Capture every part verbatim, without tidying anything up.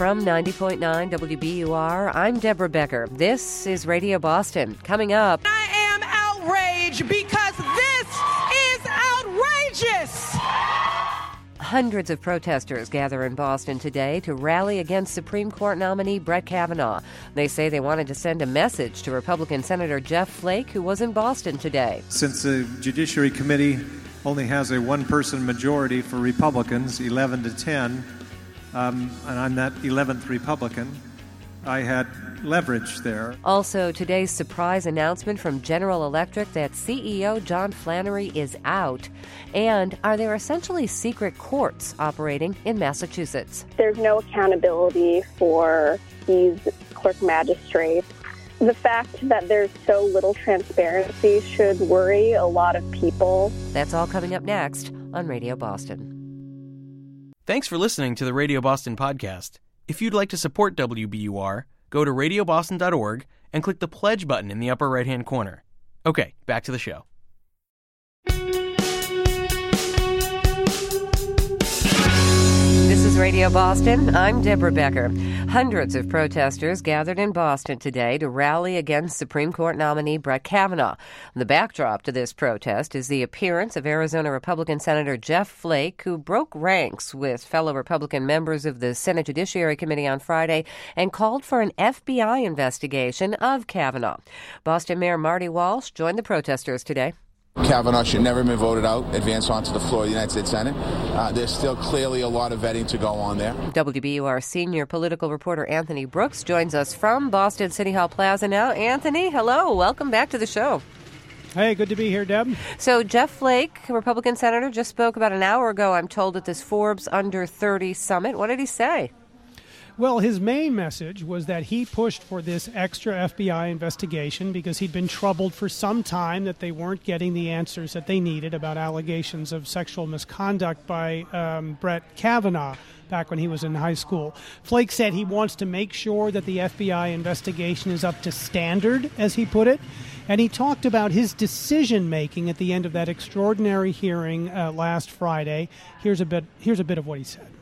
From ninety point nine W B U R, I'm Deborah Becker. This is Radio Boston. Coming up... I am outraged because this is outrageous! Hundreds of protesters gather in Boston today to rally against Supreme Court nominee Brett Kavanaugh. They say they wanted to send a message to Republican Senator Jeff Flake, who was in Boston today. Since the Judiciary Committee only has a one-person majority for Republicans, eleven to ten, um, and I'm that eleventh Republican, I had leverage there. Also, today's surprise announcement from General Electric that C E O John Flannery is out. And are there essentially secret courts operating in Massachusetts? There's no accountability for these clerk magistrates. The fact that there's so little transparency should worry a lot of people. That's all coming up next on Radio Boston. Thanks for listening to the Radio Boston podcast. If you'd like to support W B U R, go to radio boston dot org and click the pledge button in the upper right-hand corner. Okay, back to the show. This is Radio Boston. I'm Deborah Becker. Hundreds of protesters gathered in Boston today to rally against Supreme Court nominee Brett Kavanaugh. The backdrop to this protest is the appearance of Arizona Republican Senator Jeff Flake, who broke ranks with fellow Republican members of the Senate Judiciary Committee on Friday and called for an F B I investigation of Kavanaugh. Boston Mayor Marty Walsh joined the protesters today. Kavanaugh should never have been voted out, advance onto the floor of the United States Senate. Uh, there's still clearly a lot of vetting to go on there. W B U R senior political reporter Anthony Brooks joins us from Boston City Hall Plaza now. Anthony, hello. Welcome back to the show. Hey, good to be here, Deb. So Jeff Flake, Republican senator, just spoke about an hour ago, I'm told, at this Forbes Under thirty Summit. What did he say? Well, his main message was that he pushed for this extra F B I investigation because he'd been troubled for some time that they weren't getting the answers that they needed about allegations of sexual misconduct by um, Brett Kavanaugh back when he was in high school. Flake said he wants to make sure that the F B I investigation is up to standard, as he put it. And he talked about his decision-making at the end of that extraordinary hearing uh, last Friday. Here's a bit, here's a bit of what he said.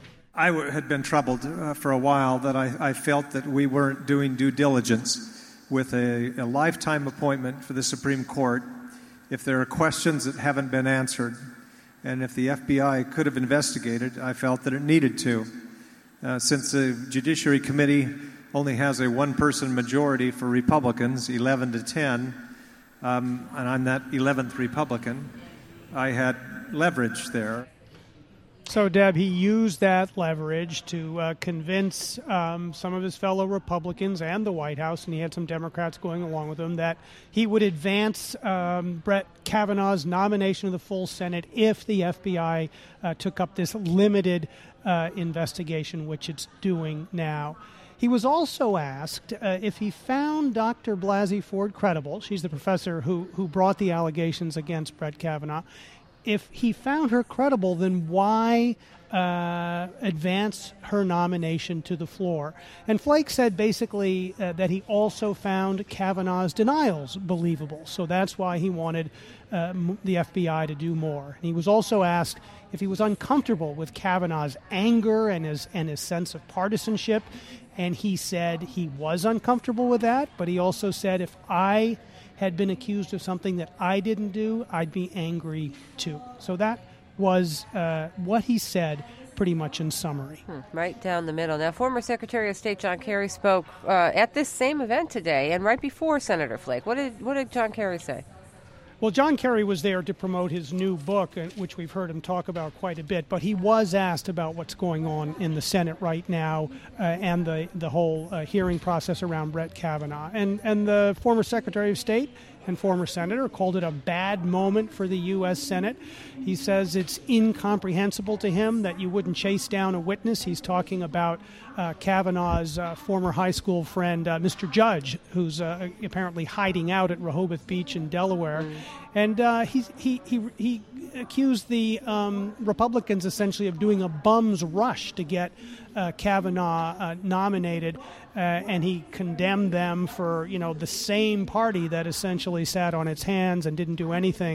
I w- had been troubled uh, for a while that I, I felt that we weren't doing due diligence with a, a lifetime appointment for the Supreme Court. If there are questions that haven't been answered, and if the F B I could have investigated, I felt that it needed to. Uh, since the Judiciary Committee only has a one-person majority for Republicans, eleven to ten, um, and I'm that eleventh Republican, I had leverage there. So, Deb, he used that leverage to uh, convince um, some of his fellow Republicans and the White House, and he had some Democrats going along with him, that he would advance um, Brett Kavanaugh's nomination of the full Senate if the F B I uh, took up this limited uh, investigation, which it's doing now. He was also asked uh, if he found Doctor Blasey Ford credible. She's the professor who, who brought the allegations against Brett Kavanaugh. If he found her credible, then why uh, advance her nomination to the floor? And Flake said basically uh, that he also found Kavanaugh's denials believable. So that's why he wanted uh, the F B I to do more. And he was also asked if he was uncomfortable with Kavanaugh's anger and his, and his sense of partisanship. And he said he was uncomfortable with that, but he also said, if I had been accused of something that I didn't do, I'd be angry too. So that was uh, what he said pretty much in summary. Hmm, right down the middle. Now, former Secretary of State John Kerry spoke uh, at this same event today and right before Senator Flake. What did, what did John Kerry say? Well, John Kerry was there to promote his new book, which we've heard him talk about quite a bit, but he was asked about what's going on in the Senate right now uh, and the, the whole uh, hearing process around Brett Kavanaugh. And, and the former Secretary of State and former senator called it a bad moment for the U S. Senate. He says it's incomprehensible to him that you wouldn't chase down a witness. He's talking about uh, Kavanaugh's uh, former high school friend, uh, Mister Judge, who's uh, apparently hiding out at Rehoboth Beach in Delaware. Mm. And uh, he, he, he, he accused the um, Republicans essentially of doing a bum's rush to get uh, Kavanaugh uh, nominated. Uh, and he condemned them for, you know, the same party that essentially sat on its hands and didn't do anything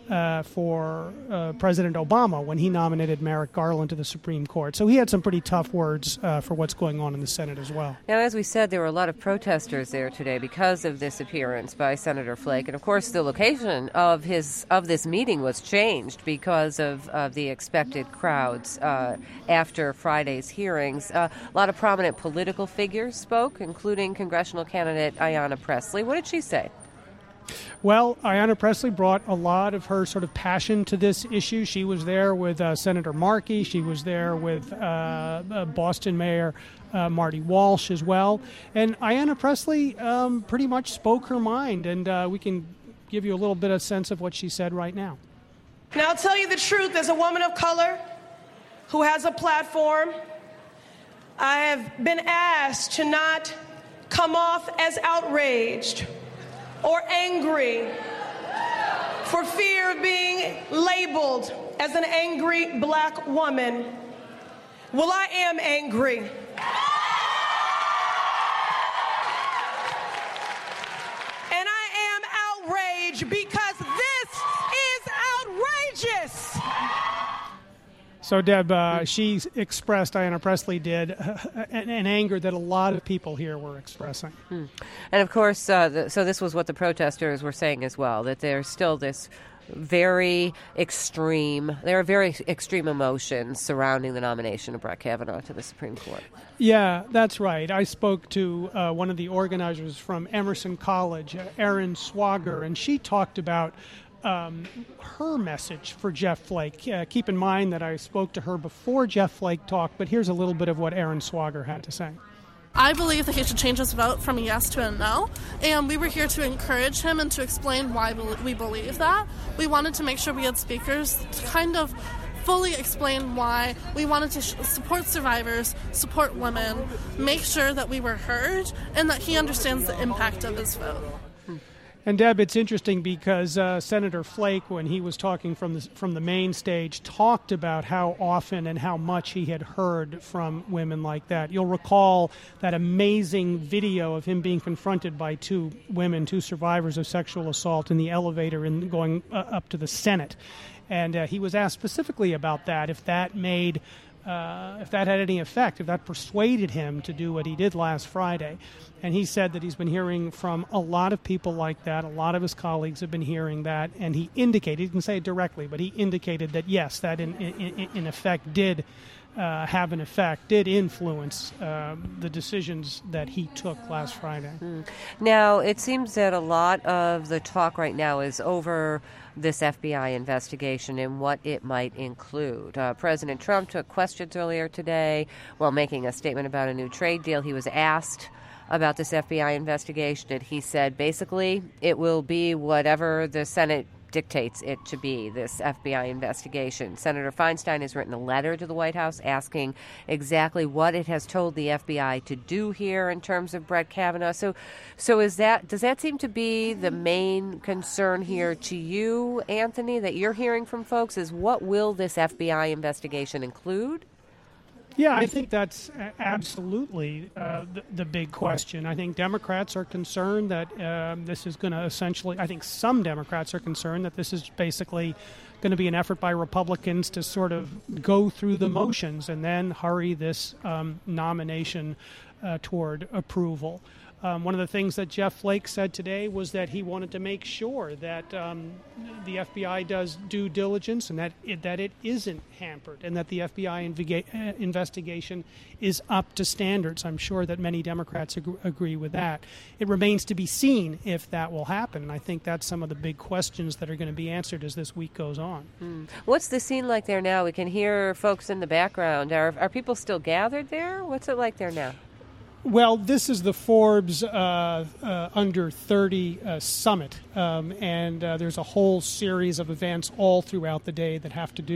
uh, for uh, President Obama when he nominated Merrick Garland to the Supreme Court. So he had some pretty tough words uh, for what's going on in the Senate as well. Now, as we said, there were a lot of protesters there today because of this appearance by Senator Flake. And, of course, the location of his of this meeting was changed because of, of the expected crowds uh, after Friday's hearings. Uh, a lot of prominent political figures spoke, including congressional candidate Ayanna Pressley. What did she say? Well, Ayanna Pressley brought a lot of her sort of passion to this issue. She was there with uh, Senator Markey. She was there with uh, uh, Boston Mayor uh, Marty Walsh as well. And Ayanna Pressley um, pretty much spoke her mind, and uh, we can give you a little bit of sense of what she said right now. Now, I'll tell you the truth. As a woman of color who has a platform, I have been asked to not come off as outraged or angry for fear of being labeled as an angry black woman. Well, I am angry. And I am outraged because this is outrageous. So, Deb, uh, she expressed, Ayanna Pressley did, uh, an, an anger that a lot of people here were expressing. Hmm. And, of course, uh, the, so this was what the protesters were saying as well, that there's still this very extreme, there are very extreme emotions surrounding the nomination of Brett Kavanaugh to the Supreme Court. Yeah, that's right. I spoke to uh, one of the organizers from Emerson College, uh, Erin Swager, and she talked about Um, her message for Jeff Flake. Uh, keep in mind that I spoke to her before Jeff Flake talked, but here's a little bit of what Erin Swager had to say. I believe that he should change his vote from a yes to a no, and we were here to encourage him and to explain why we believe that. We wanted to make sure we had speakers to kind of fully explain why we wanted to sh- support survivors, support women, make sure that we were heard, and that he understands the impact of his vote. And, Deb, it's interesting because uh, Senator Flake, when he was talking from the, from the main stage, talked about how often and how much he had heard from women like that. You'll recall that amazing video of him being confronted by two women, two survivors of sexual assault in the elevator and going uh, up to the Senate. And uh, he was asked specifically about that, if that made... Uh, if that had any effect, if that persuaded him to do what he did last Friday. And he said that he's been hearing from a lot of people like that. A lot of his colleagues have been hearing that. And he indicated, he didn't say it directly, but he indicated that, yes, that in, in, in effect did uh, have an effect, did influence uh, the decisions that he took last Friday. Mm. Now, it seems that a lot of the talk right now is over this F B I investigation and what it might include. Uh, President Trump took questions earlier today while making a statement about a new trade deal. He was asked about this F B I investigation, and he said basically it will be whatever the Senate dictates it to be, this F B I investigation. Senator Feinstein has written a letter to the White House asking exactly what it has told the F B I to do here in terms of Brett Kavanaugh. So, so is that does that seem to be the main concern here to you, Anthony, that you're hearing from folks? Is what will this F B I investigation include? Yeah, I think that's absolutely uh, the, the big question. I think Democrats are concerned that um, this is going to essentially, I think some Democrats are concerned that this is basically going to be an effort by Republicans to sort of go through the motions and then hurry this um, nomination uh, toward approval. Um, one of the things that Jeff Flake said today was that he wanted to make sure that um, the F B I does due diligence and that it, that it isn't hampered and that the F B I inviga- uh, investigation is up to standards. I'm sure that many Democrats ag- agree with that. It remains to be seen if that will happen, and I think that's some of the big questions that are going to be answered as this week goes on. Mm. What's the scene like there now? We can hear folks in the background. Are, are people still gathered there? What's it like there now? Well, this is the Forbes uh, uh, Under thirty uh, Summit, um, and uh, there's a whole series of events all throughout the day that have to do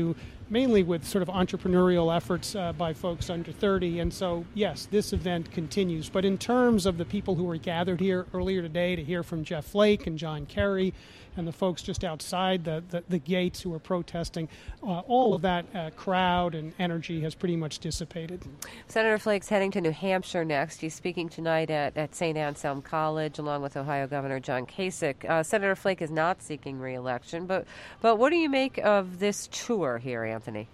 mainly with sort of entrepreneurial efforts uh, by folks under thirty. And so, yes, this event continues. But in terms of the people who were gathered here earlier today to hear from Jeff Flake and John Kerry and the folks just outside the, the, the gates who were protesting, uh, all of that uh, crowd and energy has pretty much dissipated. Senator Flake's heading to New Hampshire next. He's speaking tonight at, at Saint Anselm College along with Ohio Governor John Kasich. Uh, Senator Flake is not seeking re-election, but, but what do you make of this tour here, Anthony?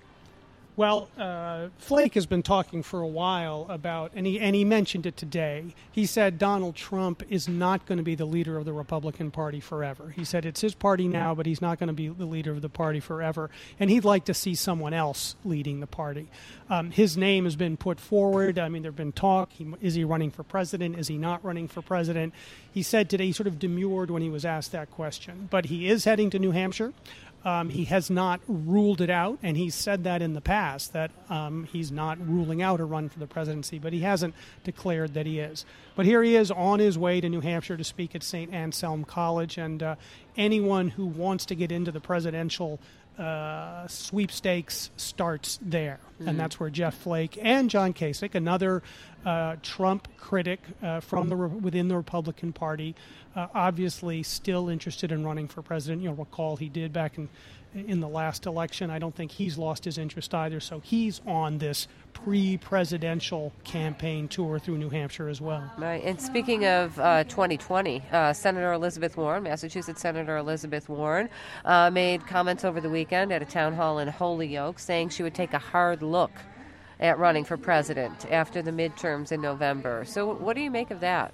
Well, uh, Flake has been talking for a while about, and he, and he mentioned it today, he said Donald Trump is not going to be the leader of the Republican Party forever. He said it's his party now, but he's not going to be the leader of the party forever, and he'd like to see someone else leading the party. Um, his name has been put forward. I mean, there have been talk. He, is he running for president? Is he not running for president? He said today, he sort of demurred when he was asked that question, but he is heading to New Hampshire. Um, he has not ruled it out, and he's said that in the past, that um, he's not ruling out a run for the presidency, but he hasn't declared that he is. But here he is on his way to New Hampshire to speak at Saint Anselm College, and uh, anyone who wants to get into the presidential uh, sweepstakes starts there. Mm-hmm. And that's where Jeff Flake and John Kasich, another uh, Trump critic uh, from the within the Republican Party, uh, obviously still interested in running for president. You'll recall he did back in in the last election. I don't think he's lost his interest either. So he's on this pre-presidential campaign tour through New Hampshire as well. Right. And speaking of uh, twenty twenty, uh, Senator Elizabeth Warren, Massachusetts Senator Elizabeth Warren, uh, made comments over the weekend at a town hall in Holyoke saying she would take a hard look at running for president after the midterms in November. So what do you make of that?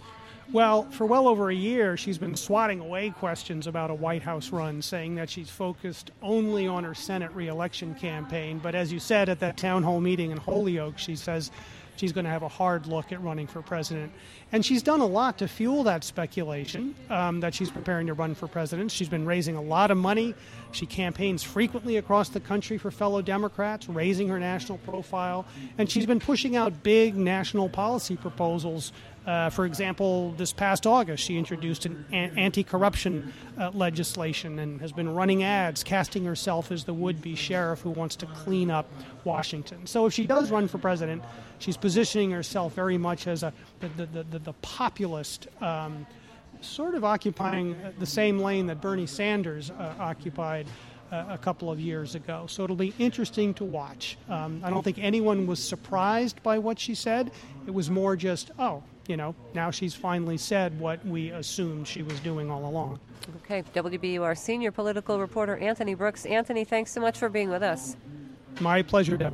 Well, for well over a year, she's been swatting away questions about a White House run, saying that she's focused only on her Senate re-election campaign. But as you said at that town hall meeting in Holyoke, she says she's going to have a hard look at running for president. And she's done a lot to fuel that speculation um, that she's preparing to run for president. She's been raising a lot of money. She campaigns frequently across the country for fellow Democrats, raising her national profile. And she's been pushing out big national policy proposals. Uh, for example, this past August, she introduced an anti-corruption uh, legislation and has been running ads, casting herself as the would-be sheriff who wants to clean up Washington. So if she does run for president, she's positioning herself very much as a the the, the, the populist, um, sort of occupying the same lane that Bernie Sanders uh, occupied uh, a couple of years ago. So it'll be interesting to watch. Um, I don't think anyone was surprised by what she said. It was more just, oh, you know, now she's finally said what we assumed she was doing all along. Okay, W B U R senior political reporter Anthony Brooks. Anthony, thanks so much for being with us. My pleasure, Deb.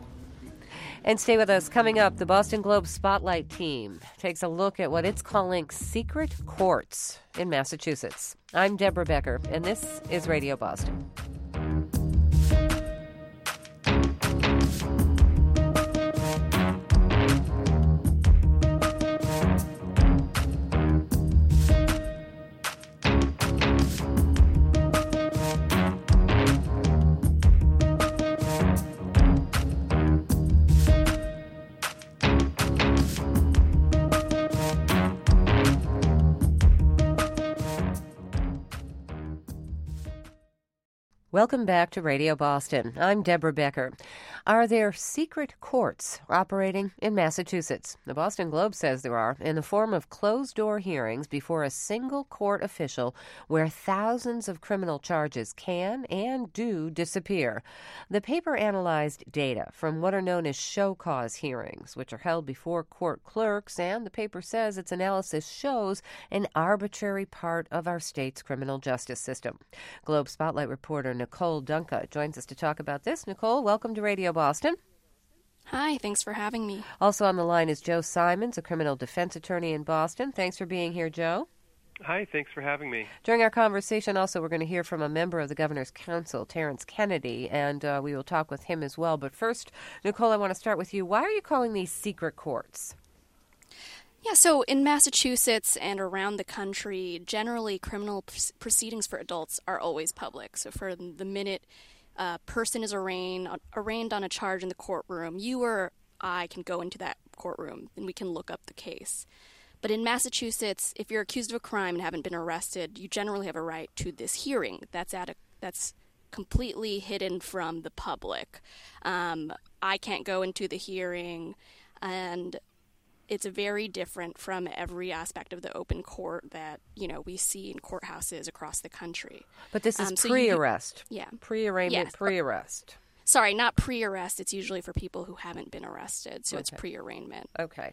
And stay with us. Coming up, the Boston Globe Spotlight team takes a look at what it's calling secret courts in Massachusetts. I'm Deborah Becker, and this is Radio Boston. Welcome back to Radio Boston. I'm Deborah Becker. Are there secret courts operating in Massachusetts? The Boston Globe says there are, in the form of closed-door hearings before a single court official where thousands of criminal charges can and do disappear. The paper analyzed data from what are known as show cause hearings, which are held before court clerks, and the paper says its analysis shows an arbitrary part of our state's criminal justice system. Globe Spotlight reporter Nicole Dunca joins us to talk about this. Nicole, welcome to Radio Boston. Hi, thanks for having me. Also on the line is Joe Simons, a criminal defense attorney in Boston. Thanks for being here, Joe. Hi, thanks for having me. During our conversation, also, we're going to hear from a member of the Governor's Council, Terrence Kennedy, and uh, we will talk with him as well. But first, Nicole, I want to start with you. Why are you calling these secret courts? Yeah, so in Massachusetts and around the country, generally criminal pr- proceedings for adults are always public. So for the minute a person is arraigned, arraigned on a charge in the courtroom, you or I can go into that courtroom and we can look up the case. But in Massachusetts, if you're accused of a crime and haven't been arrested, you generally have a right to this hearing. That's at a, that's completely hidden from the public. Um, I can't go into the hearing, and it's very different from every aspect of the open court that, you know, we see in courthouses across the country. But this is um, so pre-arrest. You, yeah. Pre-arraignment, yes. pre-arrest. Sorry, not pre-arrest. It's usually for people who haven't been arrested, so okay. It's pre-arraignment. Okay.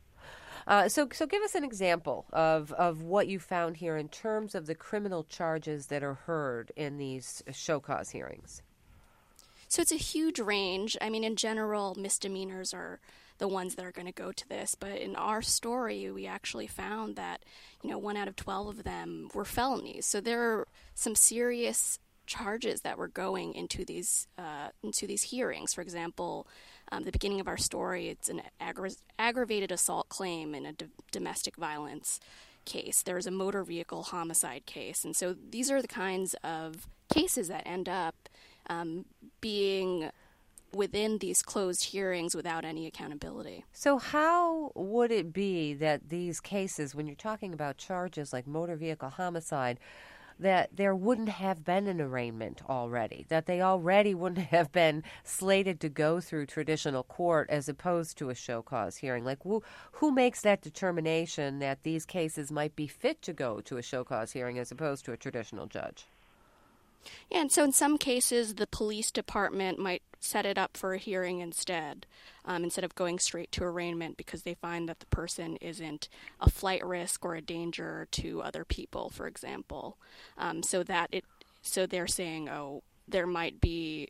Uh, so, so give us an example of, of what you found here in terms of the criminal charges that are heard in these show cause hearings. So it's a huge range. I mean, in general, misdemeanors are the ones that are going to go to this. But in our story, we actually found that, you know, one out of twelve of them were felonies. So there are some serious charges that were going into these uh, into these hearings. For example, um, the beginning of our story, it's an aggra- aggravated assault claim in a d- domestic violence case. There's a motor vehicle homicide case. And so these are the kinds of cases that end up um, being within these closed hearings without any accountability. So how would it be that these cases, when you're talking about charges like motor vehicle homicide, that there wouldn't have been an arraignment already, that they already wouldn't have been slated to go through traditional court as opposed to a show cause hearing? Like, who, who makes that determination that these cases might be fit to go to a show cause hearing as opposed to a traditional judge? Yeah, and so in some cases, the police department might set it up for a hearing instead, um, instead of going straight to arraignment because they find that the person isn't a flight risk or a danger to other people, for example. Um, so that it, so they're saying, oh, there might be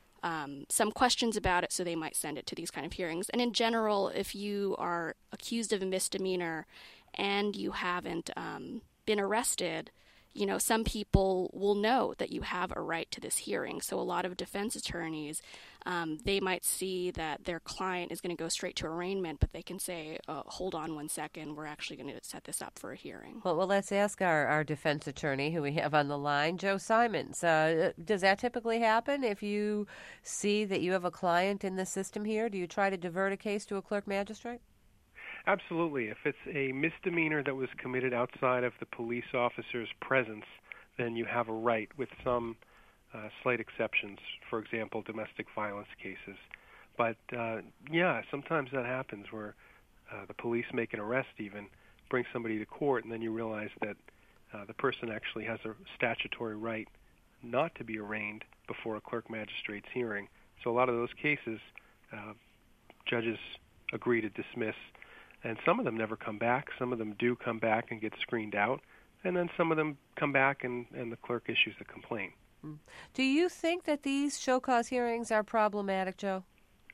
um, some questions about it, so they might send it to these kind of hearings. And in general, if you are accused of a misdemeanor and you haven't um, been arrested, you know, some people will know that you have a right to this hearing. So a lot of defense attorneys, um, they might see that their client is going to go straight to arraignment, but they can say, oh, hold on one second, we're actually going to set this up for a hearing. Well, well let's ask our, our defense attorney who we have on the line, Joe Simons. Uh, does that typically happen if you see that you have a client in the system here? Do you try to divert a case to a clerk magistrate? Absolutely. If it's a misdemeanor that was committed outside of the police officer's presence, then you have a right with some uh, slight exceptions, for example, domestic violence cases. But, uh, yeah, sometimes that happens where uh, the police make an arrest even, bring somebody to court, and then you realize that uh, the person actually has a statutory right not to be arraigned before a clerk magistrate's hearing. So a lot of those cases, uh, judges agree to dismiss. And some of them never come back. Some of them do come back and get screened out. And then some of them come back and, and the clerk issues a complaint. Do you think that these show cause hearings are problematic, Joe?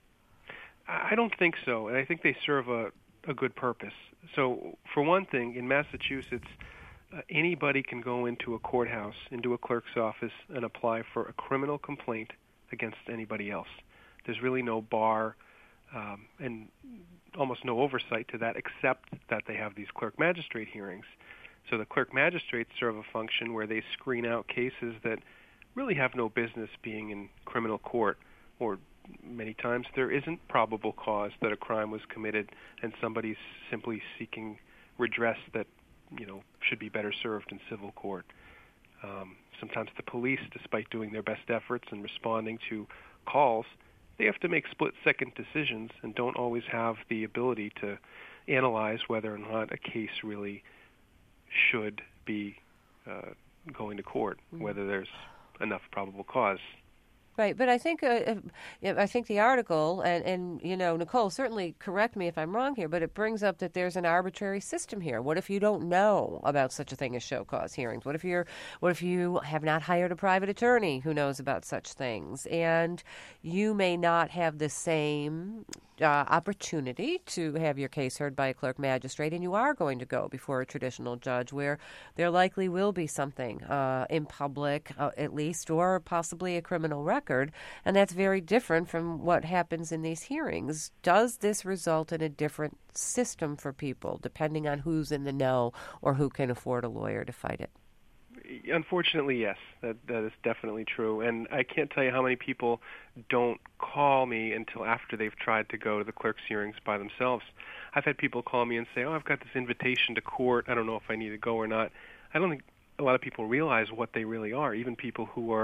I don't think so. And I think they serve a, a good purpose. So, for one thing, in Massachusetts, uh, anybody can go into a courthouse, into a clerk's office, and apply for a criminal complaint against anybody else. There's really no bar um, and almost no oversight to that, except that they have these clerk magistrate hearings. So the clerk magistrates serve a function where they screen out cases that really have no business being in criminal court, or many times there isn't probable cause that a crime was committed and somebody's simply seeking redress that, you know, should be better served in civil court. Um, sometimes the police, despite doing their best efforts and responding to calls, they have to make split-second decisions and don't always have the ability to analyze whether or not a case really should be uh, going to court, mm-hmm. whether there's enough probable cause. Right, but I think uh, I think the article, and, and, you know, Nicole, certainly correct me if I'm wrong here, but it brings up that there's an arbitrary system here. What if you don't know about such a thing as show cause hearings? What if you're, what if you have not hired a private attorney who knows about such things? And you may not have the same uh, opportunity to have your case heard by a clerk magistrate, and you are going to go before a traditional judge where there likely will be something uh, in public, uh, at least, or possibly a criminal record. And that's very different from what happens in these hearings. Does this result in a different system for people, depending on who's in the know or who can afford a lawyer to fight it? Unfortunately, yes, that that is definitely true. And I can't tell you how many people don't call me until after they've tried to go to the clerk's hearings by themselves. I've had people call me and say, oh, I've got this invitation to court. I don't know if I need to go or not. I don't think a lot of people realize what they really are, even people who are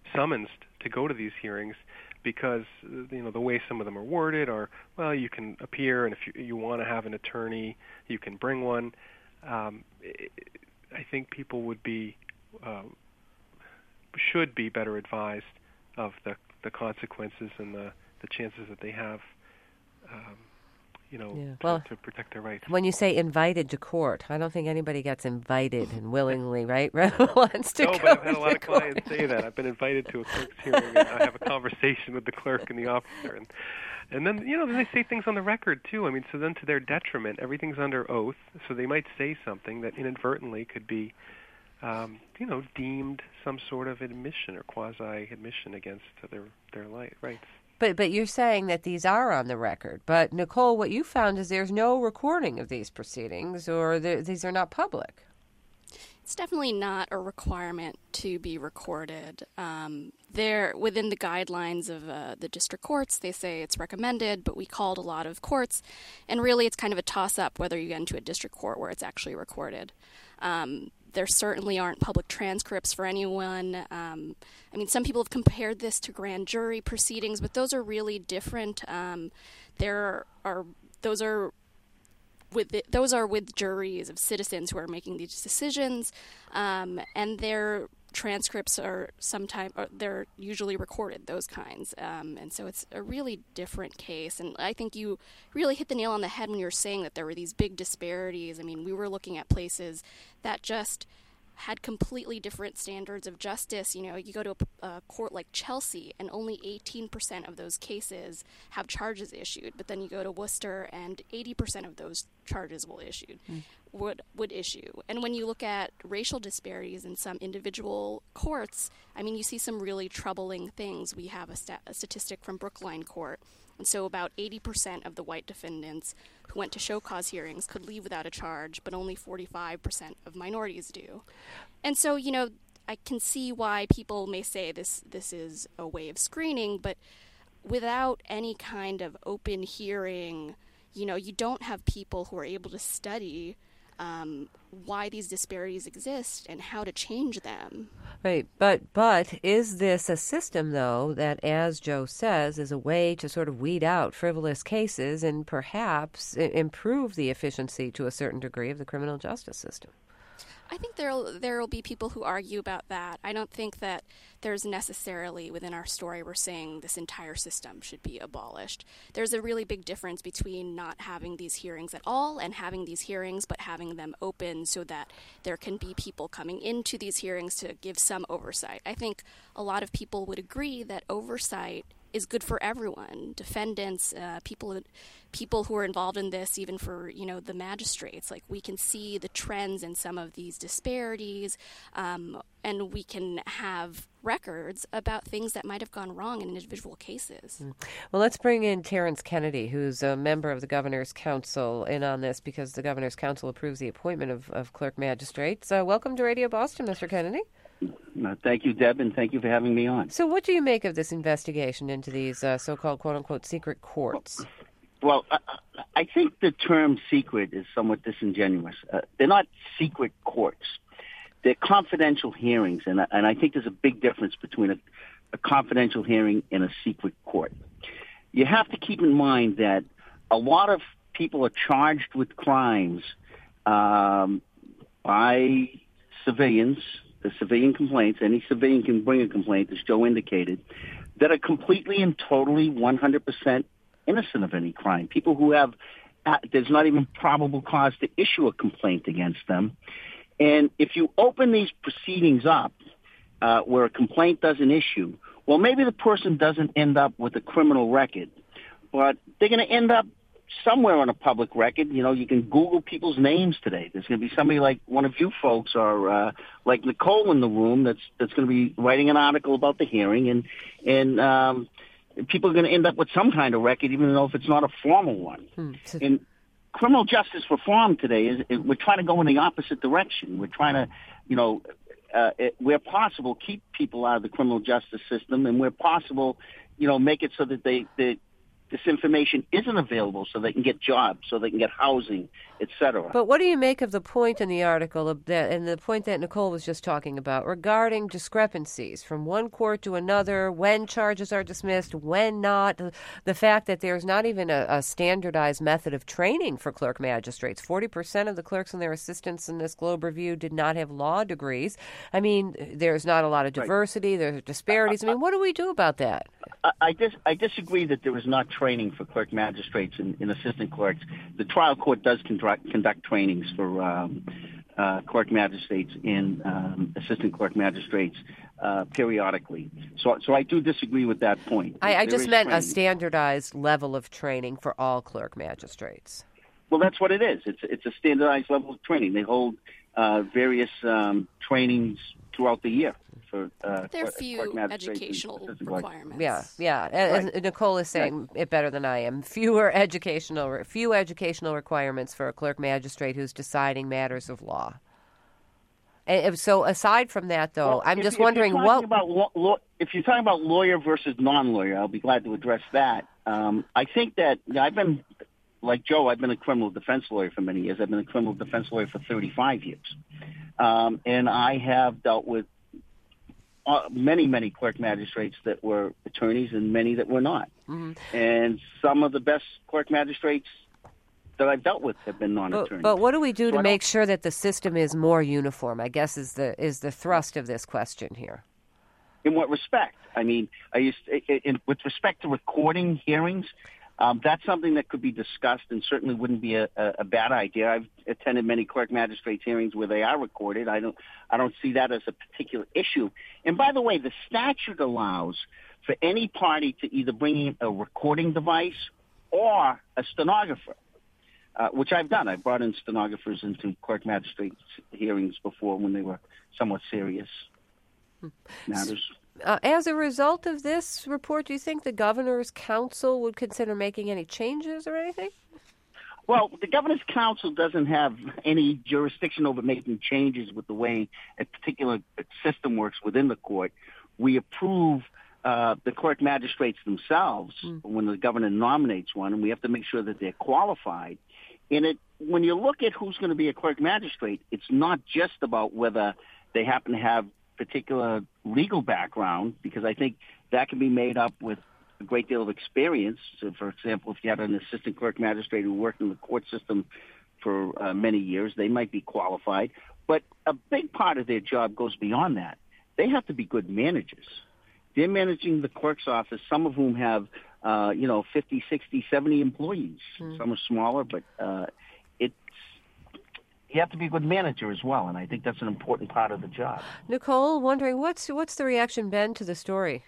summoned to go to these hearings because, you know, the way some of them are worded are, well, you can appear, and if you, you want to have an attorney, you can bring one. Um, I think people would be, uh, should be better advised of the, the consequences and the, the chances that they have, um, you know, yeah. to, well, to protect their rights. When you say invited to court, I don't think anybody gets invited and willingly, right? wants to no, go but I've had a lot of court. clients say that. I've been invited to a clerk's hearing, and I have a conversation with the clerk and the officer, and and then, you know, then they say things on the record, too. I mean, so then to their detriment, everything's under oath, so they might say something that inadvertently could be, um, you know, deemed some sort of admission or quasi-admission against their, their rights. But but you're saying that these are on the record. But, Nicole, what you found is there's no recording of these proceedings, or these are not public. It's definitely not a requirement to be recorded. Um, there, within the guidelines of uh, the district courts, they say it's recommended, but we called a lot of courts, and really it's kind of a toss-up whether you get into a district court where it's actually recorded. Um, there certainly aren't public transcripts for anyone. Um, I mean, some people have compared this to grand jury proceedings, but those are really different. Um, there are those are with the, those are with juries of citizens who are making these decisions, um, and their transcripts are sometimes they're usually recorded. Those kinds, um, and so it's a really different case. And I think you really hit the nail on the head when you were saying that there were these big disparities. I mean, we were looking at places that just had completely different standards of justice. You know, you go to a, a court like Chelsea, and only eighteen percent of those cases have charges issued. But then you go to Worcester, and eighty percent of those charges will issued mm. would would issue. And when you look at racial disparities in some individual courts, I mean, you see some really troubling things. We have a, stat, a statistic from Brookline Court. And so about eighty percent of the white defendants who went to show cause hearings could leave without a charge, but only forty-five percent of minorities do. And so, you know, I can see why people may say this this is a way of screening, but without any kind of open hearing, you know, you don't have people who are able to study um, why these disparities exist and how to change them. Right, but but is this a system, though, that, as Joe says, is a way to sort of weed out frivolous cases and perhaps improve the efficiency to a certain degree of the criminal justice system? I think there'll there'll be people who argue about that. I don't think that there's necessarily, within our story, we're saying this entire system should be abolished. There's a really big difference between not having these hearings at all and having these hearings, but having them open so that there can be people coming into these hearings to give some oversight. I think a lot of people would agree that oversight is good for everyone, defendants, uh, people people who are involved in this, even for, you know, the magistrates. Like, we can see the trends in some of these disparities, um, and we can have records about things that might have gone wrong in individual cases. Well, let's bring in Terrence Kennedy, who's a member of the Governor's Council, in on this because the Governor's Council approves the appointment of, of clerk magistrates. Uh, welcome to Radio Boston, Mister Kennedy. Uh, thank you, Deb, and thank you for having me on. So what do you make of this investigation into these uh, so-called, quote-unquote, secret courts? Well, I, I think the term secret is somewhat disingenuous. Uh, they're not secret courts. They're confidential hearings, and, and I think there's a big difference between a, a confidential hearing and a secret court. You have to keep in mind that a lot of people are charged with crimes um, by civilians, the civilian complaints. Any civilian can bring a complaint, as Joe indicated, that are completely and totally one hundred percent innocent of any crime. People who have, uh, there's not even probable cause to issue a complaint against them. And if you open these proceedings up uh, where a complaint doesn't issue, well, maybe the person doesn't end up with a criminal record, but they're going to end up somewhere on a public record. You know, you can Google people's names today. There's going to be somebody like one of you folks, or uh, like Nicole in the room, that's that's going to be writing an article about the hearing, and and um, people are going to end up with some kind of record, even though if it's not a formal one. Hmm. And criminal justice reform today is, is we're trying to go in the opposite direction. We're trying to, you know, uh, it, where possible, keep people out of the criminal justice system, and where possible, you know, make it so that they, they this information isn't available so they can get jobs, so they can get housing, et cetera. But what do you make of the point in the article of that, and the point that Nicole was just talking about regarding discrepancies from one court to another, when charges are dismissed, when not, the fact that there's not even a, a standardized method of training for clerk magistrates. forty percent of the clerks and their assistants in this Globe review did not have law degrees. I mean, there's not a lot of diversity, right. There's disparities. I mean, what do we do about that? I, I, dis- I disagree that there was not training for clerk magistrates and, and assistant clerks. The trial court does conduct, conduct trainings for um, uh, clerk magistrates and um, assistant clerk magistrates uh, periodically. So, so I do disagree with that point. I, I just meant training. a standardized level of training for all clerk magistrates. Well, that's what it is. It's it's a standardized level of training. They hold uh, various um, trainings throughout the year. For, uh, there are few educational requirements. Yeah, yeah. As right. Nicole is saying right. it better than I am. Fewer educational, few educational requirements for a clerk magistrate who's deciding matters of law. And so, aside from that, though, well, I'm if, just if wondering you're what. About law, law, if you're talking about lawyer versus non-lawyer, I'll be glad to address that. Um, I think that you know, I've been, like Joe, I've been a criminal defense lawyer for many years. I've been a criminal defense lawyer for thirty-five years, um, and I have dealt with Uh, many, many clerk magistrates that were attorneys and many that were not. Mm-hmm. And some of the best clerk magistrates that I've dealt with have been non-attorneys. But, but what do we do so to make sure that the system is more uniform, I guess is the is the thrust of this question here. In what respect? I mean, I used in, in, with respect to recording hearings, um, that's something that could be discussed and certainly wouldn't be a, a, a bad idea. I've attended many clerk magistrates hearings where they are recorded. I don't, I don't see that as a particular issue. And by the way, the statute allows for any party to either bring in a recording device or a stenographer, uh, which I've done. I brought in stenographers into clerk magistrates hearings before when they were somewhat serious matters. Uh, as a result of this report, do you think the governor's council would consider making any changes or anything? Well, the governor's council doesn't have any jurisdiction over making changes with the way a particular system works within the court. We approve uh, the clerk magistrates themselves mm. when the governor nominates one, and we have to make sure that they're qualified. And it, when you look at who's going to be a clerk magistrate, it's not just about whether they happen to have particular legal background, because I think that can be made up with a great deal of experience. So, for example, if you had an assistant clerk magistrate who worked in the court system for uh, many years, they might be qualified. But a big part of their job goes beyond that. They have to be good managers. They're managing the clerk's office, some of whom have, uh, you know, fifty, sixty, seventy employees. Mm. Some are smaller, but uh, it's you have to be a good manager as well, and I think that's an important part of the job. Nicole, wondering, what's what's the reaction been to the story?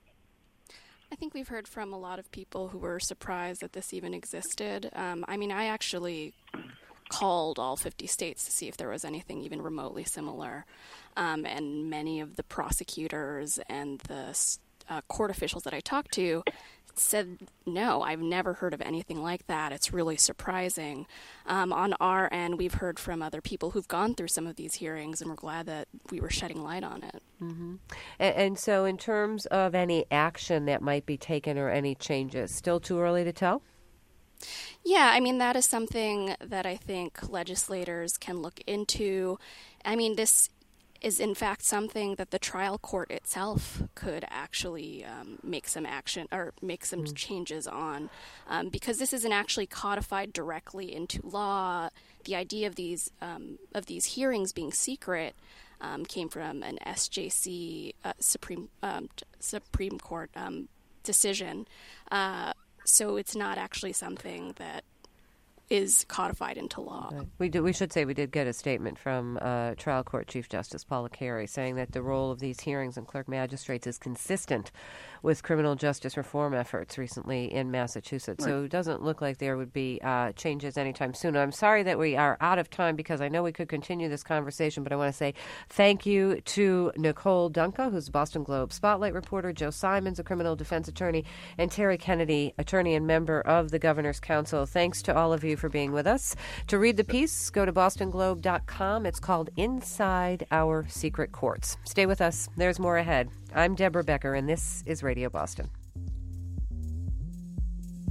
I think we've heard from a lot of people who were surprised that this even existed. Um, I mean, I actually called all fifty states to see if there was anything even remotely similar, um, and many of the prosecutors and the uh, court officials that I talked to said, no, I've never heard of anything like that. It's really surprising. Um, on our end, we've heard from other people who've gone through some of these hearings, and we're glad that we were shedding light on it. Mm-hmm. And, and so in terms of any action that might be taken or any changes, still too early to tell? Yeah, I mean, that is something that I think legislators can look into. I mean, this is in fact something that the trial court itself could actually um, make some action or make some mm. changes on, um, because this isn't actually codified directly into law. The idea of these um, of these hearings being secret um, came from an S J C uh, Supreme um, Supreme Court um, decision, uh, so it's not actually something that is codified into law. Right. We do, we should say we did get a statement from uh, trial court Chief Justice Paula Carey saying that the role of these hearings and clerk magistrates is consistent with criminal justice reform efforts recently in Massachusetts. Right. So it doesn't look like there would be uh, changes anytime soon. I'm sorry that we are out of time because I know we could continue this conversation, but I want to say thank you to Nicole Dunca, who's a Boston Globe Spotlight reporter, Joe Simons, a criminal defense attorney, and Terry Kennedy, attorney and member of the Governor's Council. Thanks to all of you for being with us. To read the piece, go to boston globe dot com. It's called Inside Our Secret Courts. Stay with us. There's more ahead. I'm Deborah Becker, and this is Radio Boston.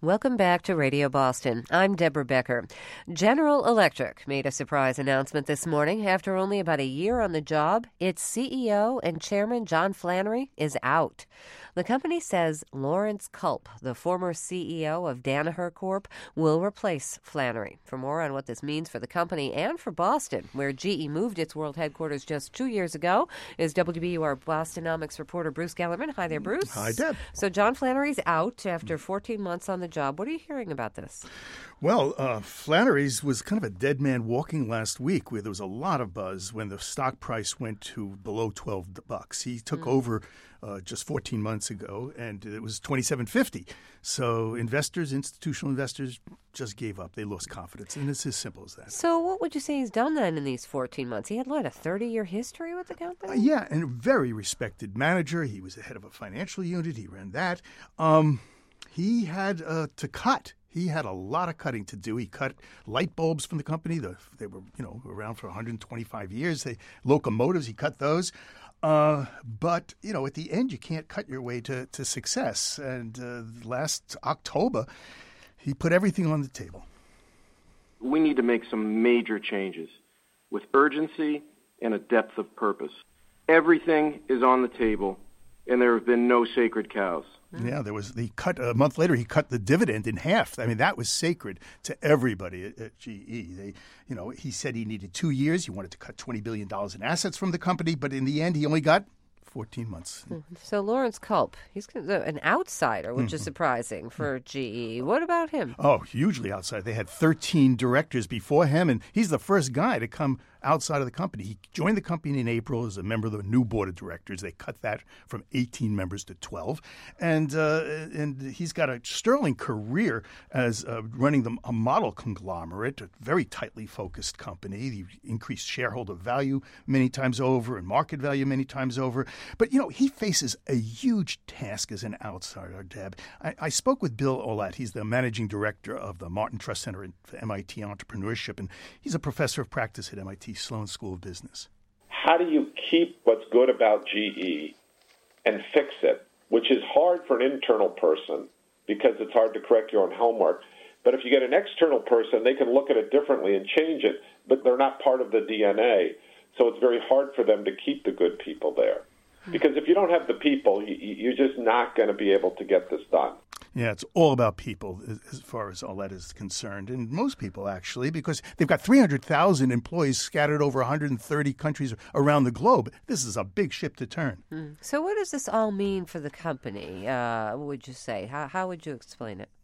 Welcome back to Radio Boston. I'm Deborah Becker. General Electric made a surprise announcement this morning. After only about a year on the job, its C E O and chairman, John Flannery, is out. The company says Lawrence Culp, the former C E O of Danaher Corp, will replace Flannery. For more on what this means for the company and for Boston, where G E moved its world headquarters just two years ago, is W B U R Bostonomics reporter Bruce Gellerman. Hi there, Bruce. Hi, Deb. So John Flannery's out after fourteen months on the job. What are you hearing about this? Well, uh, Flannery's was kind of a dead man walking last week, where there was a lot of buzz when the stock price went to below twelve bucks. He took mm. over uh, just fourteen months ago, and it was twenty-seven fifty. So investors, institutional investors, just gave up. They lost confidence, and it's as simple as that. So what would you say he's done then in these fourteen months? He had, what, a thirty-year history with the company? Uh, yeah, and a very respected manager. He was the head of a financial unit. He ran that. Um, he had uh, to cut. He had a lot of cutting to do. He cut light bulbs from the company. The, they were, you know, around for one hundred twenty-five years. They, locomotives, he cut those. Uh, but, you know, at the end, you can't cut your way to, to success. And uh, last October, he put everything on the table. We need to make some major changes with urgency and a depth of purpose. Everything is on the table, and there have been no sacred cows. Yeah, there was the cut a month later. He cut the dividend in half. I mean, that was sacred to everybody at, at G E. They, you know, he said he needed two years. He wanted to cut twenty billion dollars in assets from the company, but in the end, he only got fourteen months. So Lawrence Culp, he's an outsider, which mm-hmm. is surprising for G E. What about him? Oh, hugely outside. They had thirteen directors before him, and he's the first guy to come outside of the company. He joined the company in April as a member of the new board of directors. They cut that from eighteen members to twelve. And uh, and he's got a sterling career as uh, running the, a model conglomerate, a very tightly focused company. He increased shareholder value many times over and market value many times over. But, you know, he faces a huge task as an outsider, Deb. I, I spoke with Bill Olat. He's the managing director of the Martin Trust Center for M I T Entrepreneurship, and he's a professor of practice at M I T Sloan School of Business. How do you keep what's good about G E and fix it, which is hard for an internal person because it's hard to correct your own homework. But if you get an external person, they can look at it differently and change it, but they're not part of the D N A. So it's very hard for them to keep the good people there. Because if you don't have the people, you're just not going to be able to get this done. Yeah, it's all about people as far as all that is concerned. And most people, actually, because they've got three hundred thousand employees scattered over one hundred thirty countries around the globe. This is a big ship to turn. Mm. So what does this all mean for the company, uh, would you say? How, how would you explain it?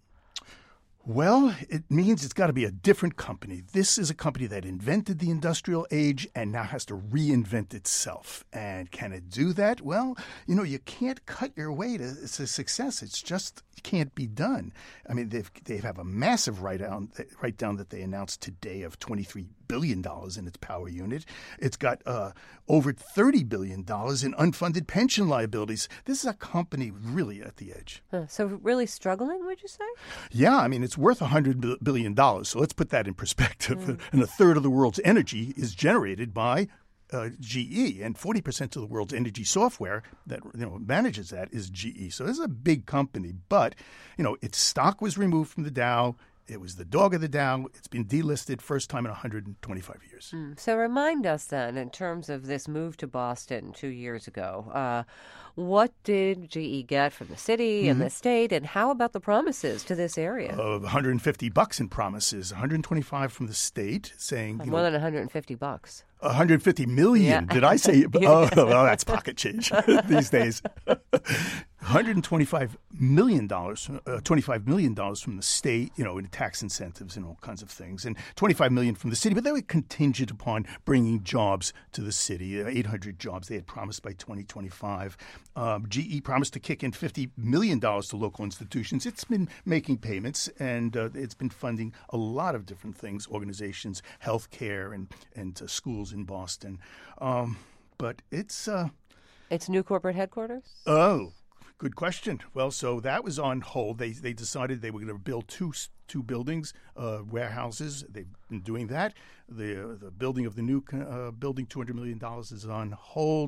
Well, it means it's got to be a different company. This is a company that invented the industrial age and now has to reinvent itself. And can it do that? Well, you know, you can't cut your way to, to success. It's just it can't be done. I mean, they've, they have a massive write-down, write-down that they announced today of twenty-three billion dollars in its power unit. It's got uh, over thirty billion dollars in unfunded pension liabilities. This is a company really at the edge. Huh. So really struggling, would you say? Yeah, I mean, it's worth one hundred billion dollars. So let's put that in perspective. Mm. And a third of the world's energy is generated by uh, G E, and forty percent of the world's energy software that you know manages that is G E. So this is a big company, but you know its stock was removed from the Dow. It was the dog of the Dow. It's been delisted first time in one hundred twenty-five years. Mm. So remind us then, in terms of this move to Boston two years ago, uh, what did G E get from the city mm-hmm. and the state, and how about the promises to this area? Uh, one hundred fifty bucks in promises, one hundred twenty-five from the state, saying oh, you more know, than one hundred fifty bucks. one hundred fifty million. Yeah. Did I say? Oh, well, that's pocket change these days. one hundred twenty-five million dollars, uh, twenty-five million dollars from the state, you know, in tax incentives and all kinds of things, and twenty-five million dollars from the city. But they were contingent upon bringing jobs to the city. Uh, eight hundred jobs they had promised by twenty twenty-five. Um, G E promised to kick in fifty million dollars to local institutions. It's been making payments, and uh, it's been funding a lot of different things, organizations, health care, and, and uh, schools in Boston. Um, but it's... Uh, it's new corporate headquarters? Oh, good question. Well, so that was on hold. They they decided they were going to build two two buildings, uh, warehouses. They've been doing that. The uh, the building of the new uh, building, two hundred million dollars, is on hold.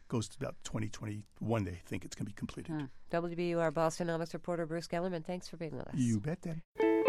goes to about twenty twenty-one. They think it's going to be completed. Hmm. W B U R Bostonomics reporter Bruce Gellerman, thanks for being with us. You bet, Debbie.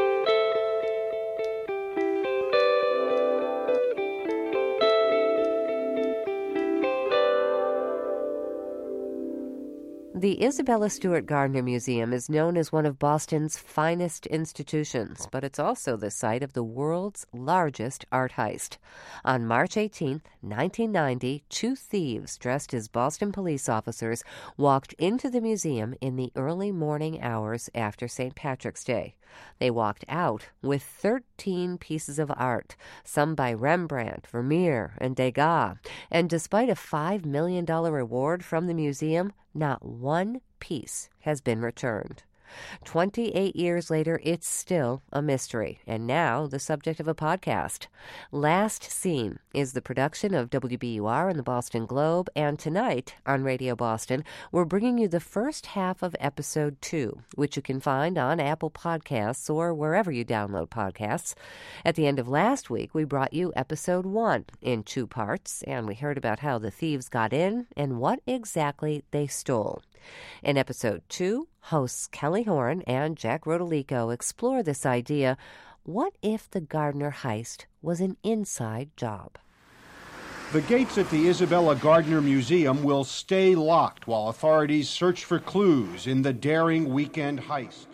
The Isabella Stewart Gardner Museum is known as one of Boston's finest institutions, but it's also the site of the world's largest art heist. On March eighteenth, nineteen ninety, two thieves dressed as Boston police officers walked into the museum in the early morning hours after Saint Patrick's Day. They walked out with thirteen pieces of art, some by Rembrandt, Vermeer, and Degas. And despite a five million dollars reward from the museum, not one piece has been returned. twenty-eight years later, it's still a mystery, and now the subject of a podcast. Last Seen is the production of W B U R and the Boston Globe, and tonight on Radio Boston, we're bringing you the first half of episode two, which you can find on Apple Podcasts or wherever you download podcasts. At the end of last week, we brought you episode one in two parts, and we heard about how the thieves got in and what exactly they stole. In episode two, hosts Kelly Horn and Jack Rodolico explore this idea: what if the Gardner heist was an inside job? The gates at the Isabella Gardner Museum will stay locked while authorities search for clues in the daring weekend heist.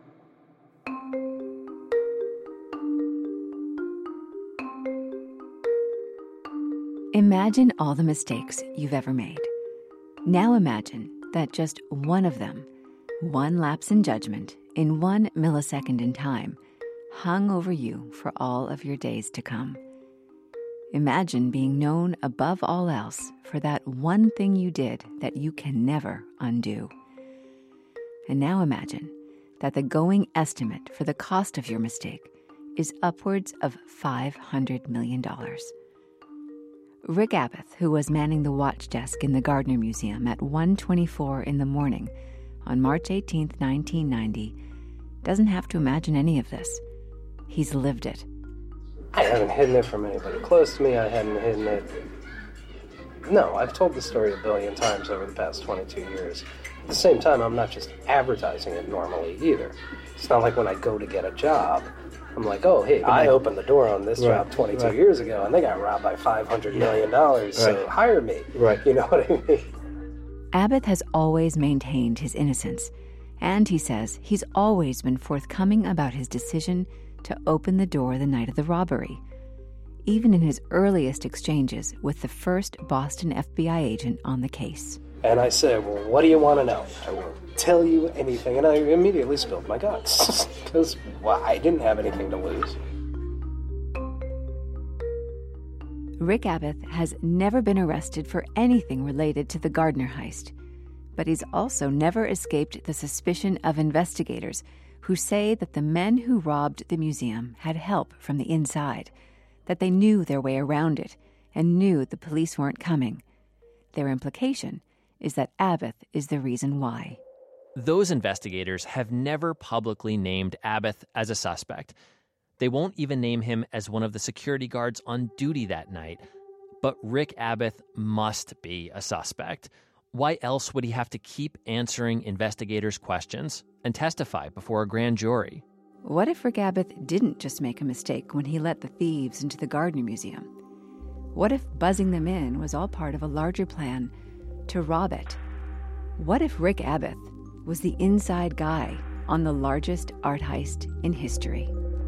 Imagine all the mistakes you've ever made. Now imagine that just one of them, one lapse in judgment in one millisecond in time, hung over you for all of your days to come. Imagine being known above all else for that one thing you did that you can never undo. And now imagine that the going estimate for the cost of your mistake is upwards of five hundred million dollars. Rick Abath, who was manning the watch desk in the Gardner Museum at one twenty-four in the morning on March eighteenth, nineteen ninety, doesn't have to imagine any of this. He's lived it. I haven't hidden it from anybody close to me. I hadn't hidden it. No, I've told the story a billion times over the past twenty-two years. At the same time, I'm not just advertising it normally either. It's not like when I go to get a job, I'm like, oh, hey, I opened the door on this right, job twenty-two right. years ago, and they got robbed by five hundred million dollars, yeah. so right. hire me. Right. You know what I mean? Abath has always maintained his innocence, and he says he's always been forthcoming about his decision to open the door the night of the robbery, even in his earliest exchanges with the first Boston F B I agent on the case. And I said, well, what do you want to know? I won't tell you anything. And I immediately spilled my guts because well, I didn't have anything to lose. Rick Abath has never been arrested for anything related to the Gardner heist, but he's also never escaped the suspicion of investigators who say that the men who robbed the museum had help from the inside, that they knew their way around it and knew the police weren't coming. Their implication is that Abath is the reason why. Those investigators have never publicly named Abath as a suspect. They won't even name him as one of the security guards on duty that night. But Rick Abath must be a suspect. Why else would he have to keep answering investigators' questions and testify before a grand jury? What if Rick Abath didn't just make a mistake when he let the thieves into the Gardner Museum? What if buzzing them in was all part of a larger plan to rob it? What if Rick Abath was the inside guy on the largest art heist in history?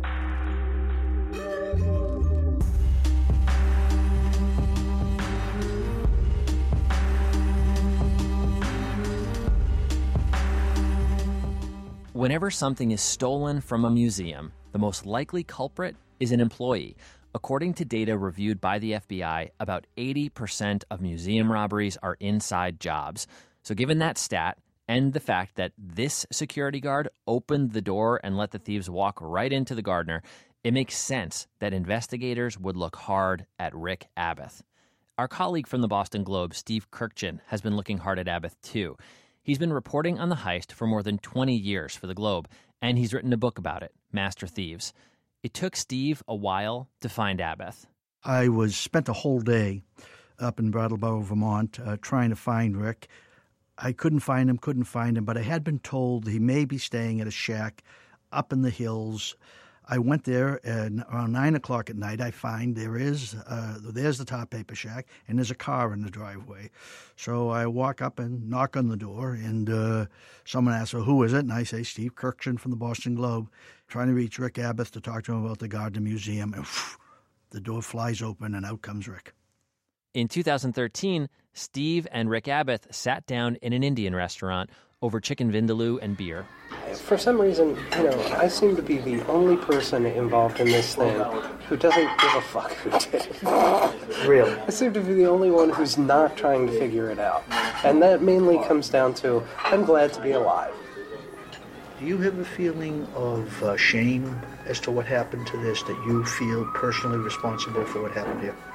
Whenever something is stolen from a museum, the most likely culprit is an employee. According to data reviewed by the F B I, about eighty percent of museum robberies are inside jobs. So given that stat, and the fact that this security guard opened the door and let the thieves walk right into the Gardner, it makes sense that investigators would look hard at Rick Abath. Our colleague from the Boston Globe, Steve Kurkjian, has been looking hard at Abath too. He's been reporting on the heist for more than twenty years for the Globe, and he's written a book about it, Master Thieves. It took Steve a while to find Abath. I was spent a whole day up in Brattleboro, Vermont, uh, trying to find Rick. I couldn't find him, couldn't find him, but I had been told he may be staying at a shack up in the hills. I went there, and around nine o'clock at night, I find there is, uh, there's the Top Paper Shack, and there's a car in the driveway. So I walk up and knock on the door, and uh, someone asks, well, who is it? And I say, Steve Kurkjian from the Boston Globe, trying to reach Rick Abath to talk to him about the Gardner Museum. And whew, the door flies open, and out comes Rick. In two thousand thirteen, Steve and Rick Abath sat down in an Indian restaurant over chicken vindaloo and beer. For some reason, you know, I seem to be the only person involved in this thing who doesn't give a fuck who did it. Really? I seem to be the only one who's not trying to figure it out. And that mainly comes down to, I'm glad to be alive. Do you have a feeling of uh, shame as to what happened to this, that you feel personally responsible for what happened here?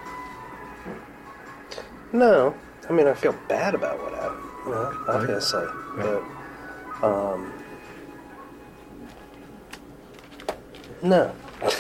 No. I mean, I feel bad about what happened, you know, obviously. Right. But, um... no.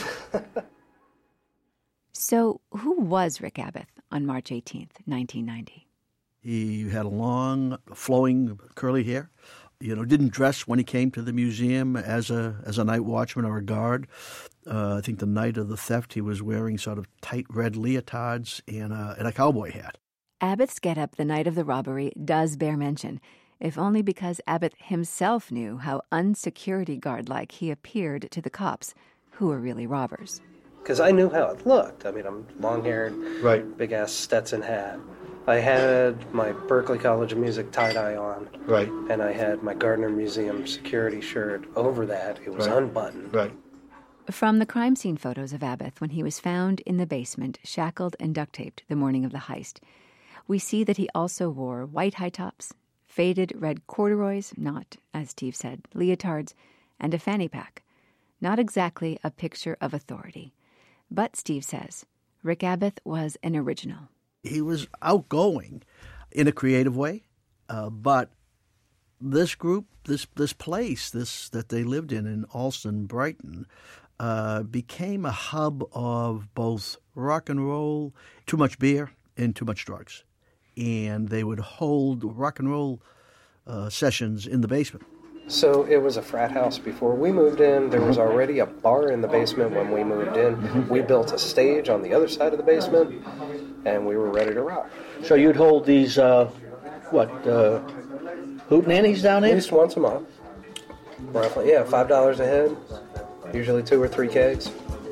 So, who was Rick Abath on March eighteenth, nineteen ninety? He had a long, flowing, curly hair. You know, didn't dress when he came to the museum as a as a night watchman or a guard. Uh, I think the night of the theft, he was wearing sort of tight red leotards and a, and a cowboy hat. Abath's getup the night of the robbery does bear mention, if only because Abath himself knew how unsecurity guard-like he appeared to the cops, who were really robbers. Because I knew how it looked. I mean, I'm long-haired, right. Big-ass Stetson hat. I had my Berklee College of Music tie-dye on. Right. And I had my Gardner Museum security shirt over that. It was right. unbuttoned. Right. From the crime scene photos of Abath when he was found in the basement, shackled and duct-taped the morning of the heist, we see that he also wore white high tops, faded red corduroys, not, as Steve said, leotards, and a fanny pack. Not exactly a picture of authority. But, Steve says, Rick Abath was an original. He was outgoing in a creative way, uh, but this group, this this place, this that they lived in in Allston, Brighton, uh, became a hub of both rock and roll, too much beer, and too much drugs. And they would hold rock and roll uh, sessions in the basement. So it was a frat house before we moved in. There was already a bar in the basement when we moved in. Mm-hmm. We built a stage on the other side of the basement, and we were ready to rock. So you'd hold these, uh, what, uh, hootenannies down there? At least once a month. Roughly, yeah, five dollars a head. Usually two or three kegs.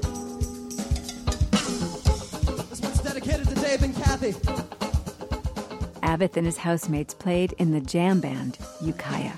This one's dedicated to Dave and Kathy. Abath and his housemates played in the jam band Ukiah.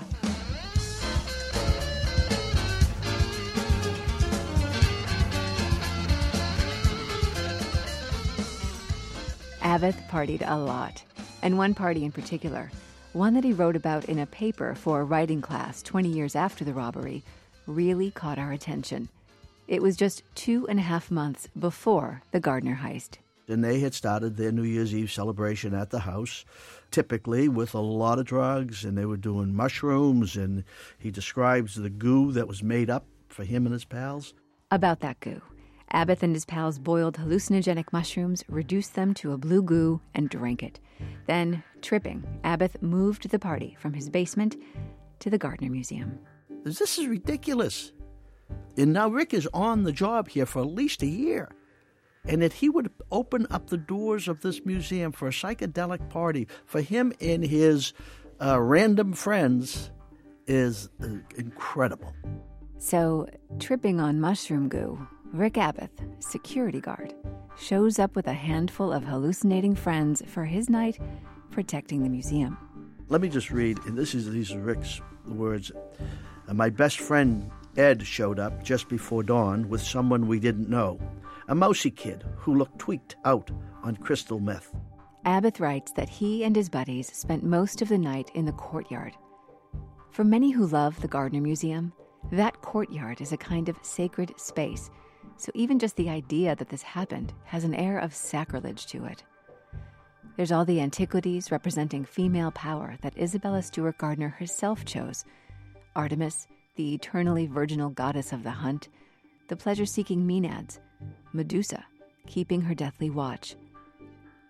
Abath partied a lot, and one party in particular, one that he wrote about in a paper for a writing class twenty years after the robbery, really caught our attention. It was just two and a half months before the Gardner heist. And they had started their New Year's Eve celebration at the house, typically with a lot of drugs, and they were doing mushrooms, and he describes the goo that was made up for him and his pals. About that goo, Abath and his pals boiled hallucinogenic mushrooms, reduced them to a blue goo, and drank it. Then, tripping, Abath moved the party from his basement to the Gardner Museum. This is ridiculous. And now Rick is on the job here for at least a year. And that he would open up the doors of this museum for a psychedelic party for him and his uh, random friends is uh, incredible. So, tripping on mushroom goo, Rick Abath, security guard, shows up with a handful of hallucinating friends for his night protecting the museum. Let me just read, and this is these are Rick's words. Uh, My best friend Ed showed up just before dawn with someone we didn't know. A mousy kid who looked tweaked out on crystal meth. Abath writes that he and his buddies spent most of the night in the courtyard. For many who love the Gardner Museum, that courtyard is a kind of sacred space, so even just the idea that this happened has an air of sacrilege to it. There's all the antiquities representing female power that Isabella Stewart Gardner herself chose. Artemis, the eternally virginal goddess of the hunt, the pleasure-seeking Maenads, Medusa, keeping her deathly watch.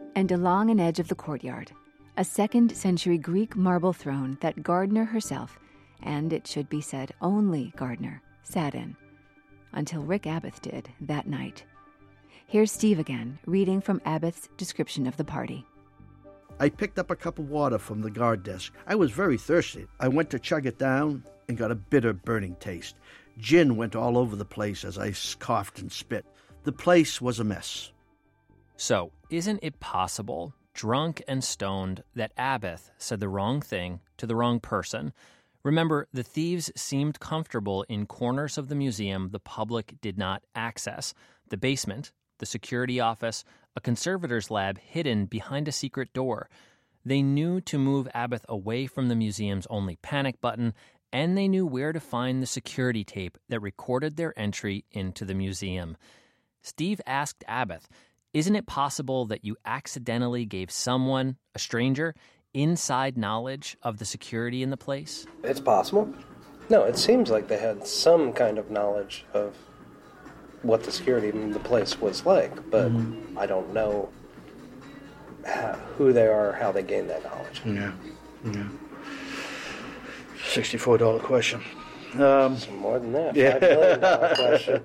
And along an edge of the courtyard, a second-century Greek marble throne that Gardner herself, and it should be said only Gardner, sat in, until Rick Abath did that night. Here's Steve again, reading from Abath's description of the party. I picked up a cup of water from the guard desk. I was very thirsty. I went to chug it down and got a bitter, burning taste. Gin went all over the place as I coughed and spit. The place was a mess. So, isn't it possible, drunk and stoned, that Abath said the wrong thing to the wrong person? Remember, the thieves seemed comfortable in corners of the museum the public did not access. The basement, the security office, a conservator's lab hidden behind a secret door. They knew to move Abath away from the museum's only panic button, and they knew where to find the security tape that recorded their entry into the museum. Steve asked Abath, isn't it possible that you accidentally gave someone, a stranger, inside knowledge of the security in the place? It's possible. No, it seems like they had some kind of knowledge of what the security in the place was like, but mm-hmm. I don't know how, who they are or how they gained that knowledge. Yeah, yeah. sixty-four dollars question. Um, Some more than that. Yeah. five million dollars question.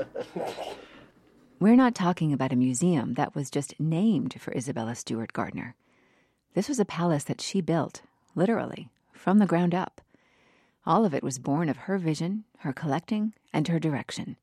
We're not talking about a museum that was just named for Isabella Stewart Gardner. This was a palace that she built, literally, from the ground up. All of it was born of her vision, her collecting, and her direction.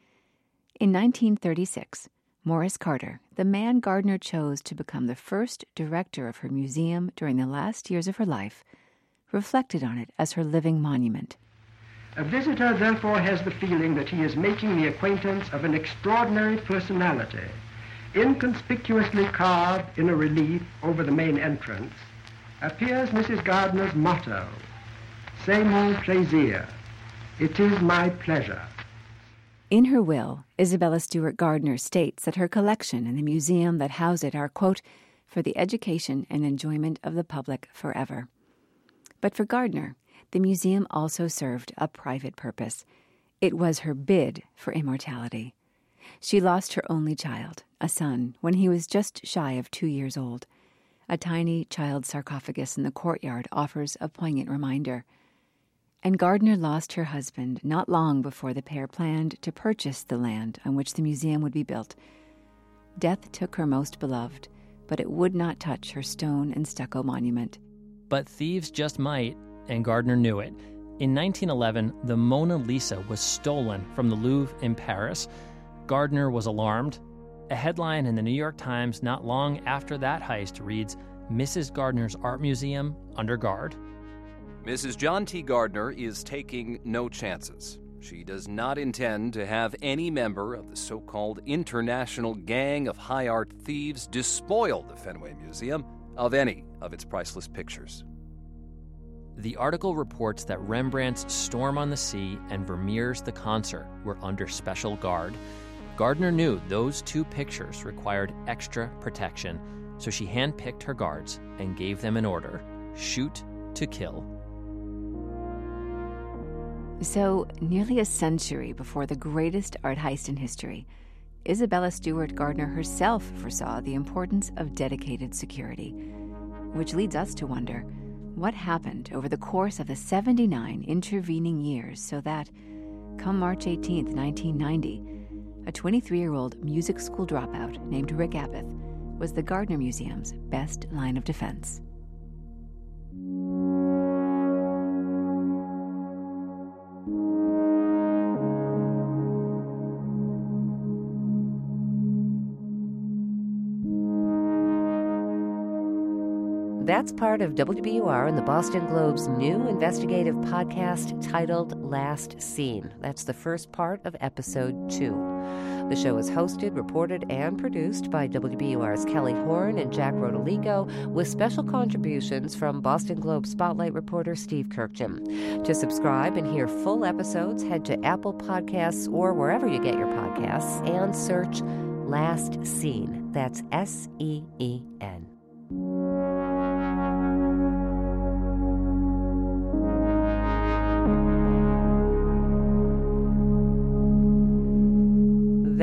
In nineteen thirty-six, Morris Carter, the man Gardner chose to become the first director of her museum during the last years of her life, reflected on it as her living monument. A visitor, therefore, has the feeling that he is making the acquaintance of an extraordinary personality. Inconspicuously carved in a relief over the main entrance appears Missus Gardner's motto, C'est mon plaisir. It is my pleasure. In her will, Isabella Stewart Gardner states that her collection and the museum that house it are, quote, for the education and enjoyment of the public forever. But for Gardner, the museum also served a private purpose. It was her bid for immortality. She lost her only child, a son, when he was just shy of two years old. A tiny child sarcophagus in the courtyard offers a poignant reminder. And Gardner lost her husband not long before the pair planned to purchase the land on which the museum would be built. Death took her most beloved, but it would not touch her stone and stucco monument. But thieves just might, and Gardner knew it. In nineteen eleven, the Mona Lisa was stolen from the Louvre in Paris. Gardner was alarmed. A headline in the New York Times not long after that heist reads, Missus Gardner's Art Museum under guard. Missus John T. Gardner is taking no chances. She does not intend to have any member of the so-called international gang of high art thieves despoil the Fenway Museum of any of its priceless pictures. The article reports that Rembrandt's Storm on the Sea and Vermeer's The Concert were under special guard. Gardner knew those two pictures required extra protection, so she handpicked her guards and gave them an order: shoot to kill. So, nearly a century before the greatest art heist in history, Isabella Stewart Gardner herself foresaw the importance of dedicated security, which leads us to wonder, what happened over the course of the seventy-nine intervening years so that, come March eighteenth, nineteen ninety, a twenty-three-year-old music school dropout named Rick Abath was the Gardner Museum's best line of defense. That's part of W B U R and the Boston Globe's new investigative podcast titled Last Scene. That's the first part of episode two. The show is hosted, reported, and produced by W B U R's Kelly Horn and Jack Rodolico, with special contributions from Boston Globe Spotlight reporter Steve Kirkjum. To subscribe and hear full episodes, head to Apple Podcasts or wherever you get your podcasts and search Last Scene. That's S E E N.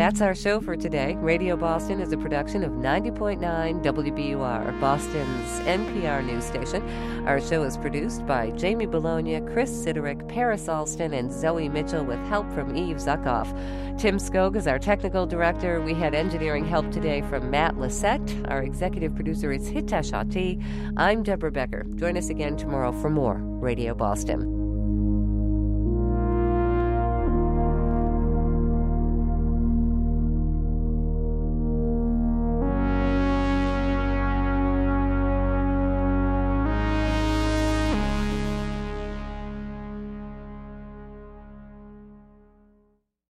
That's our show for today. Radio Boston is a production of ninety point nine W B U R, Boston's N P R news station. Our show is produced by Jamie Bologna, Chris Siderick, Paris Alston, and Zoe Mitchell with help from Eve Zuckoff. Tim Skog is our technical director. We had engineering help today from Matt Lissette. Our executive producer is Hitesh Ati. I'm Deborah Becker. Join us again tomorrow for more Radio Boston.